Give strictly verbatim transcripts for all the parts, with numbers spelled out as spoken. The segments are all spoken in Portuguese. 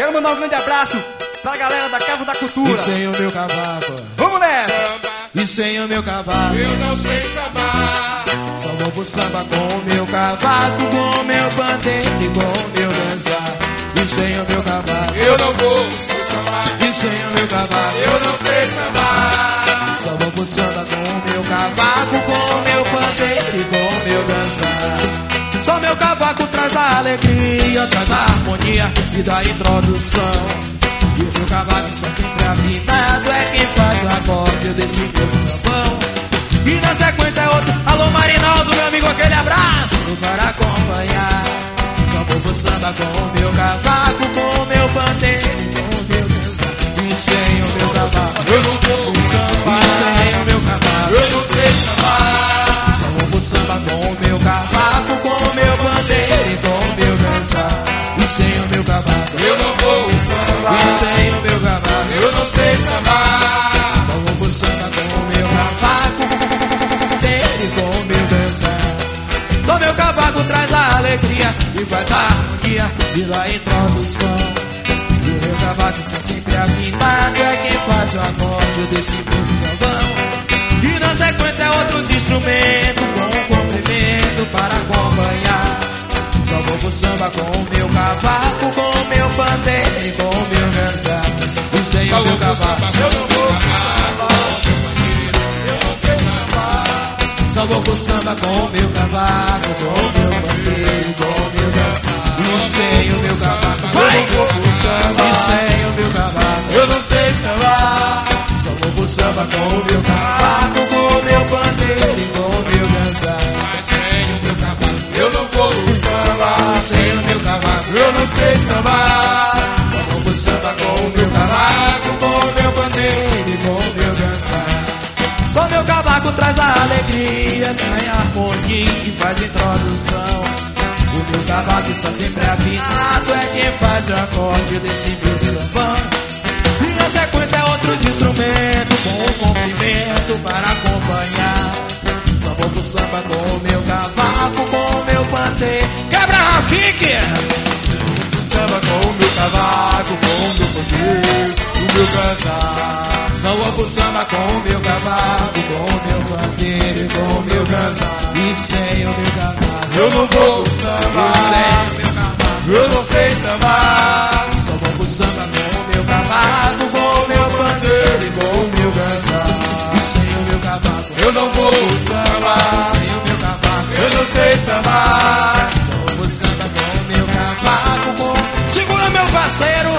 Quero mandar um grande abraço pra galera da Casa da Cultura. E sem o meu cavaco, vamos nessa! E sem o meu cavaco, eu não sei sambar. Só vou pro samba com o meu cavaco, com o meu pandeiro e com o meu dançar. E sem o meu cavaco, eu não vou sei sambar. E sem o meu cavaco, eu não sei sambar. Só vou pro samba com o meu cavaco, com o meu pandeiro e com o meu dançar. Só meu cavaco traz a alegria, traz a harmonia e dá introdução. E o meu cavaco está sempre afinado, é quem faz o acorde desse meu sambão. E na sequência é outro, alô Marinaldo, meu amigo, aquele abraço para acompanhar. Só vou pro samba com o meu cavaco, com o meu pandeiro, com o meu dançar. E sem o meu cavaco, eu não vou sambar. E sem o meu cavaco, eu não sei sambar. Só vou pro samba com o meu cavaco, com o meu pandeiro e com o meu dançar. E sem o meu cavaco, eu não vou sambar. E sem o meu cavaco, eu não sei sambar. Só vou pro samba com o meu cavaco, e com o meu dançar. Só meu cavaco traz a alegria e faz a harmonia e dá a introdução. E o meu cavaco está sempre afinado, é quem faz o acorde desse meu sambão. E na sequência outros instrumentos com um complemento para acompanhar. Só vou pro samba com o meu cavaco, com o meu pandeiro e com o meu dançar. E sem o meu cavaco, eu não vou sambar. eu não sei sambar. Só vou pro samba com o meu cavaco, com o meu pandeiro e com o meu dançar. E sem o meu cavaco, vai! eu vou pro samba. E sem o meu cavaco, eu não sei sambar. Só vou pro samba com o meu cavaco, com o meu pandeiro e com o meu dançar. Mas sem o meu cavaco, eu não vou sambar. E sem o meu cavaco, eu não sei sambar. Só vou pro samba com o meu cavaco, com o meu pandeiro e com o meu dançar. Só meu cavaco traz a alegria, traz a harmonia e faz introdução. O meu cavaco está sempre afinado, é quem faz o acorde desse meu sambão. E na sequência outros instrumentos com um comprimento para acompanhar. Só vou pro samba com o meu cavaco, com o meu pandeiro. Quebra, Rafik! Samba com o meu cavaco, com o meu pandeiro, o meu cantar. Só vou pro samba com o meu cavaco, com o meu pandeiro e com o meu dançar. E sem o meu cavaco, eu não vou sambar. E sem o meu cavaco, eu não sei sambar. Só vou pro samba com o meu cavaco, com o meu pandeiro e com o meu dançar. E sem o meu cavaco, eu não vou sambar. Sem o meu cavaco, eu não sei sambar. Só vou pro samba com o meu cavaco, com... Segura, meu parceiro!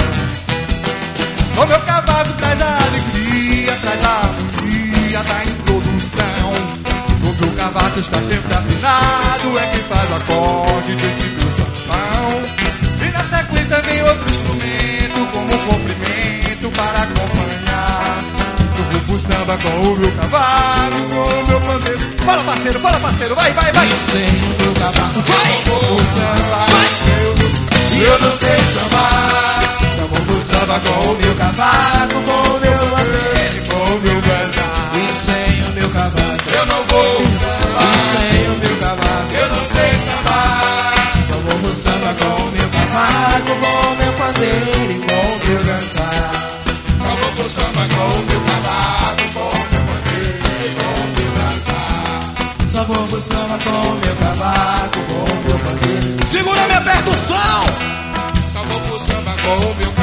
O meu cavaco traz a alegria, traz a harmonia da introdução. O meu cavaco está sempre afinado, é quem faz o acorde desse meu sambão. E na sequência vem outro instrumento como um complemento para acompanhar. Eu vou pro samba com o meu cavaco, com o meu pandeiro. Fala, parceiro, fala, parceiro, vai, vai, vai. E sem o meu cavaco, vai! Eu vou sambar, eu, eu não sei sambar. Só vou pro samba com o meu cavaco, com o meu pandeiro e com o meu dançar. E sem o meu cavaco, eu não vou sambar. E sem o meu cavaco, eu não sei sambar. Só vou pro samba com o meu cavaco, com o meu pandeiro e com o meu dançar. Só vou pro samba com o meu cavaco, com o meu pandeiro e com o meu dançar. Só vou pro samba com o meu cavaco, com o meu pandeiro. Segura minha percussão! Só vou pro samba com o meu cavaco.